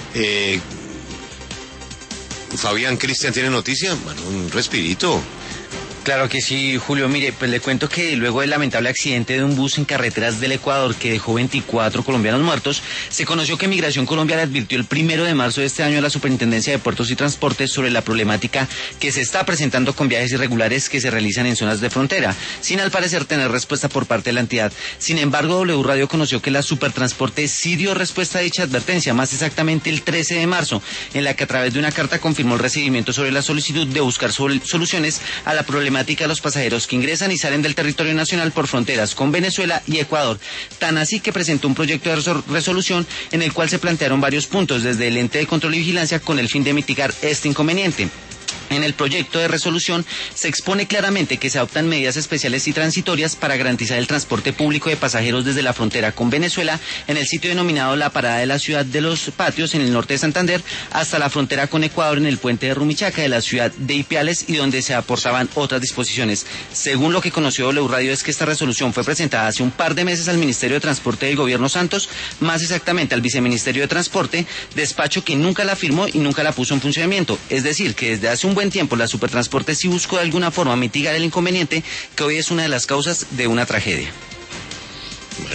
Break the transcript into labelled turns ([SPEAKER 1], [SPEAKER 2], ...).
[SPEAKER 1] Fabián, Cristian, ¿tiene noticia? Bueno, un respirito.
[SPEAKER 2] Claro que sí, Julio. Mire, pues le cuento que luego del lamentable accidente de un bus en carreteras del Ecuador que dejó 24 colombianos muertos, se conoció que Migración Colombia le advirtió el 1 de marzo de este año a la Superintendencia de Puertos y Transportes sobre la problemática que se está presentando con viajes irregulares que se realizan en zonas de frontera, sin al parecer tener respuesta por parte de la entidad. Sin embargo, W Radio conoció que la Supertransporte sí dio respuesta a dicha advertencia, más exactamente el 13 de marzo, en la que a través de una carta confirmó el recibimiento sobre la solicitud de buscar soluciones a la problemática de los pasajeros que ingresan y salen del territorio nacional por fronteras con Venezuela y Ecuador. Tan así que presentó un proyecto de resolución en el cual se plantearon varios puntos desde el ente de control y vigilancia con el fin de mitigar este inconveniente. En el proyecto de resolución se expone claramente que se adoptan medidas especiales y transitorias para garantizar el transporte público de pasajeros desde la frontera con Venezuela en el sitio denominado La Parada de la Ciudad de los Patios en el norte de Santander hasta la frontera con Ecuador en el puente de Rumichaca de la ciudad de Ipiales y donde se aportaban otras disposiciones. Según lo que conoció W Radio es que esta resolución fue presentada hace un par de meses al Ministerio de Transporte del Gobierno Santos, más exactamente al Viceministerio de Transporte, despacho que nunca la firmó y nunca la puso en funcionamiento. Es decir, que desde hace un buen tiempo la Supertransporte sí buscó de alguna forma mitigar el inconveniente que hoy es una de las causas de una tragedia.